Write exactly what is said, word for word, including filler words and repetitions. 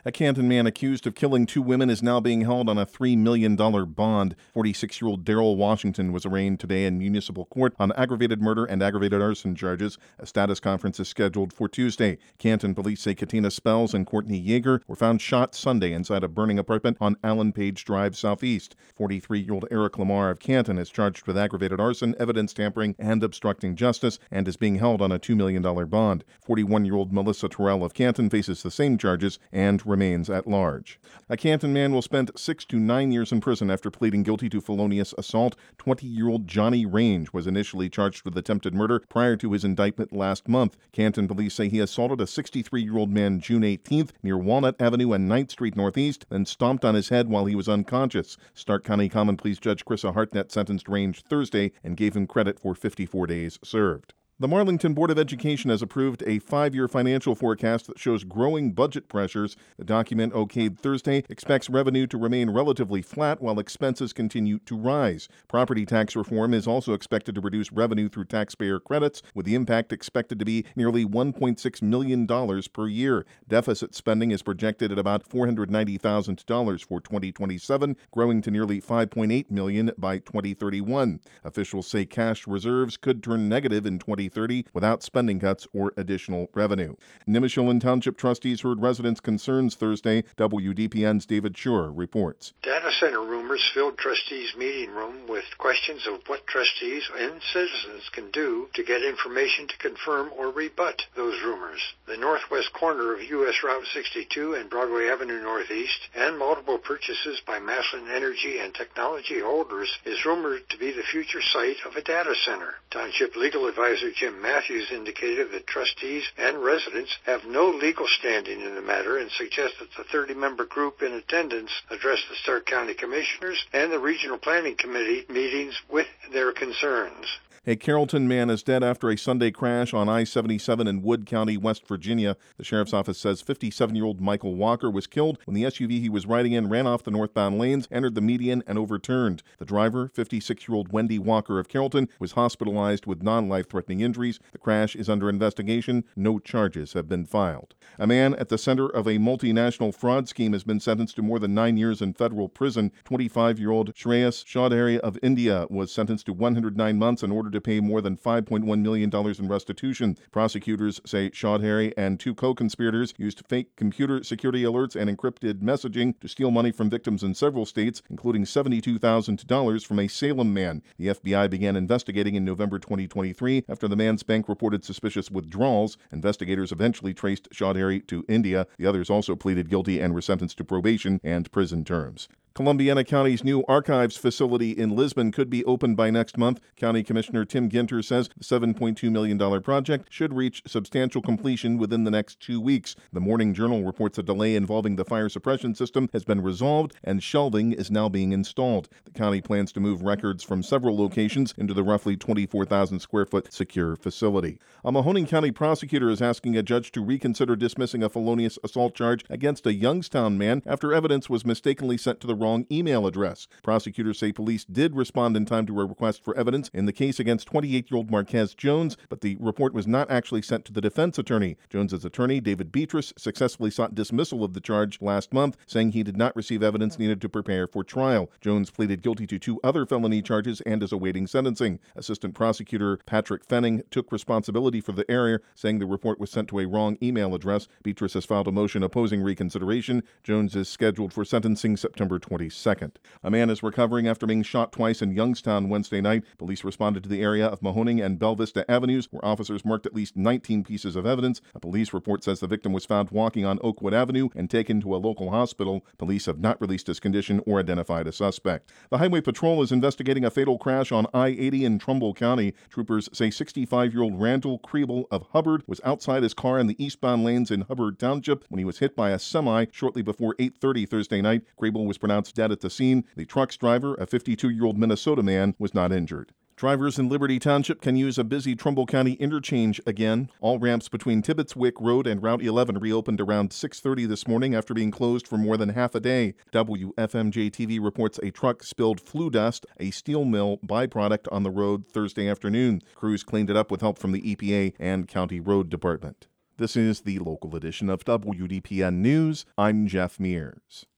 A Canton man accused of killing two women is now being held on a three million dollars bond. forty-six-year-old Daryl Washington was arraigned today in municipal court on aggravated murder and aggravated arson charges. A status conference is scheduled for Tuesday. Canton police say Katina Spells and Courtney Yeager were found shot Sunday inside a burning apartment on Allen Page Drive Southeast. forty-three-year-old Eric Lamar of Canton is charged with aggravated arson, evidence tampering, and obstructing justice, and is being held on a two million dollars bond. forty-one-year-old Melissa Terrell of Canton faces the same charges and remains at large. A Canton man will spend six to nine years in prison after pleading guilty to felonious assault. twenty-year-old Johnny Range was initially charged with attempted murder prior to his indictment last month. Canton police say he assaulted a sixty-three-year-old man June eighteenth near Walnut Avenue and ninth Street Northeast, then stomped on his head while he was unconscious. Stark County Common Pleas Judge Krista Hartnett sentenced Range Thursday and gave him credit for fifty-four days served. The Marlington Board of Education has approved a five-year financial forecast that shows growing budget pressures. The document, okayed Thursday, expects revenue to remain relatively flat while expenses continue to rise. Property tax reform is also expected to reduce revenue through taxpayer credits, with the impact expected to be nearly one point six million dollars per year. Deficit spending is projected at about four hundred ninety thousand dollars for twenty twenty-seven, growing to nearly five point eight million dollars by twenty thirty-one. Officials say cash reserves could turn negative in twenty thirty without spending cuts or additional revenue. Nimishillen Township trustees heard residents' concerns Thursday. W D P N's David Shore reports. Data center rumors filled trustees' meeting room with questions of what trustees and citizens can do to get information to confirm or rebut those rumors. The northwest corner of U S Route sixty-two and Broadway Avenue Northeast and multiple purchases by Massillon Energy and Technology holders is rumored to be the future site of a data center. Township legal advisor Jim Matthews indicated that trustees and residents have no legal standing in the matter and suggest that the thirty-member group in attendance address the Stark County Commissioners and the Regional Planning Committee meetings with their concerns. A Carrollton man is dead after a Sunday crash on I seventy-seven in Wood County, West Virginia. The sheriff's office says fifty-seven-year-old Michael Walker was killed when the S U V he was riding in ran off the northbound lanes, entered the median, and overturned. The driver, fifty-six-year-old Wendy Walker of Carrollton, was hospitalized with non-life-threatening injuries. The crash is under investigation. No charges have been filed. A man at the center of a multinational fraud scheme has been sentenced to more than nine years in federal prison. twenty-five-year-old Shreyas Chaudhary of India was sentenced to one hundred nine months in order to pay more than five point one million dollars in restitution. Prosecutors say Chaudhary and two co-conspirators used fake computer security alerts and encrypted messaging to steal money from victims in several states, including seventy-two thousand dollars from a Salem man. The F B I began investigating in November twenty twenty-three after the man's bank reported suspicious withdrawals. Investigators eventually traced Chaudhary to India. The others also pleaded guilty and were sentenced to probation and prison terms. Columbiana County's new archives facility in Lisbon could be opened by next month. County Commissioner Tim Ginter says the seven point two million dollars project should reach substantial completion within the next two weeks. The Morning Journal reports a delay involving the fire suppression system has been resolved and shelving is now being installed. The county plans to move records from several locations into the roughly twenty-four thousand square foot secure facility. A Mahoning County prosecutor is asking a judge to reconsider dismissing a felonious assault charge against a Youngstown man after evidence was mistakenly sent to the wrong email address. Prosecutors say police did respond in time to a request for evidence in the case against twenty-eight-year-old Marquez Jones, but the report was not actually sent to the defense attorney. Jones's attorney, David Beatrice, successfully sought dismissal of the charge last month, saying he did not receive evidence needed to prepare for trial. Jones pleaded guilty to two other felony charges and is awaiting sentencing. Assistant prosecutor Patrick Fenning took responsibility for the error, saying the report was sent to a wrong email address. Beatrice has filed a motion opposing reconsideration. Jones is scheduled for sentencing September twenty-second. A man is recovering after being shot twice in Youngstown Wednesday night. Police responded to the area of Mahoning and Bella Vista Avenues, where officers marked at least nineteen pieces of evidence. A police report says the victim was found walking on Oakwood Avenue and taken to a local hospital. Police have not released his condition or identified a suspect. The Highway Patrol is investigating a fatal crash on I eighty in Trumbull County. Troopers say sixty-five-year-old Randall Kriebel of Hubbard was outside his car in the eastbound lanes in Hubbard Township when he was hit by a semi shortly before eight thirty Thursday night. Kriebel was pronounced dead at the scene. The truck's driver, a fifty-two-year-old Minnesota man, was not injured. Drivers in Liberty Township can use a busy Trumbull County interchange again. All ramps between Tibbetts Wick Road and Route eleven reopened around six thirty this morning after being closed for more than half a day. W F M J T V reports a truck spilled flue dust, a steel mill byproduct, on the road Thursday afternoon. Crews cleaned it up with help from the E P A and County Road Department. This is the local edition of W D P N News. I'm Jeff Mears.